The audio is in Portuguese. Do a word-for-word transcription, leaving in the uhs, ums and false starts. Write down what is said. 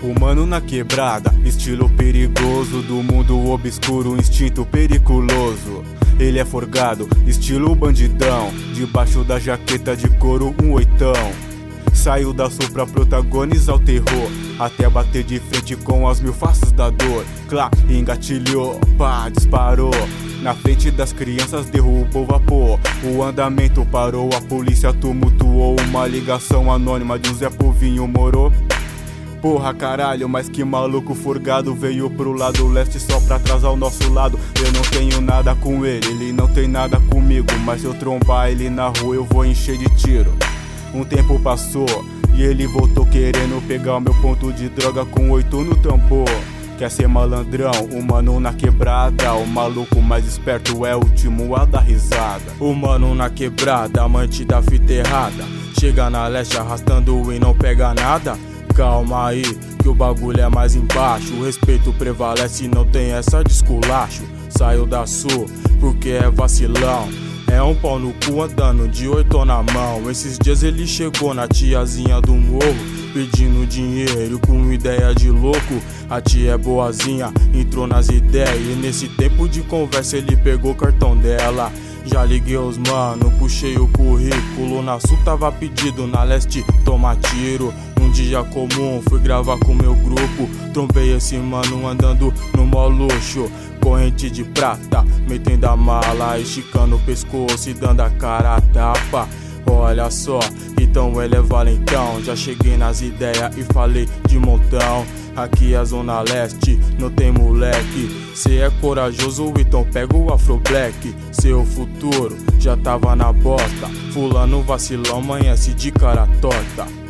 O mano na quebrada, estilo perigoso, do mundo obscuro, instinto periculoso. Ele é forgado, estilo bandidão, debaixo da jaqueta de couro um oitão. Saiu da sul pra protagonizar o terror, até bater de frente com as mil faces da dor. Clá, engatilhou, pá, disparou. Na frente das crianças derrubou vapor. O andamento parou, a polícia tumultuou. Uma ligação anônima de um Zé Povinho morou. Porra caralho, mas que maluco forgado. Veio pro lado leste só pra atrasar o nosso lado. Eu não tenho nada com ele, ele não tem nada comigo. Mas se eu trombar ele na rua eu vou encher de tiro. Um tempo passou e ele voltou querendo pegar o meu ponto de droga com oito no tambor. Quer ser malandrão, o mano na quebrada. O maluco mais esperto é o último a dar risada. O mano na quebrada, amante da fita errada. Chega na leste arrastando e não pega nada. Calma aí, que o bagulho é mais embaixo. O respeito prevalece, não tem essa de esculacho. Saiu da sul, porque é vacilão. É um pau no cu andando de oito na mão. Esses dias ele chegou na tiazinha do morro, pedindo dinheiro com ideia de louco. A tia é boazinha, entrou nas ideias. E nesse tempo de conversa ele pegou o cartão dela. Já liguei os mano, puxei o currículo. Na sul tava pedido, na leste toma tiro. Um dia comum, fui gravar com meu grupo. Trombei esse mano andando no mó luxo. Corrente de prata, metendo a mala, esticando o pescoço e dando a cara a tapa. Olha só, então ele é valentão. Já cheguei nas ideias e falei de montão. Aqui é a zona leste, não tem moleque. Cê é corajoso, então pega o Afro Black. Seu futuro já tava na bosta. Fulano vacilão, amanhece de cara torta.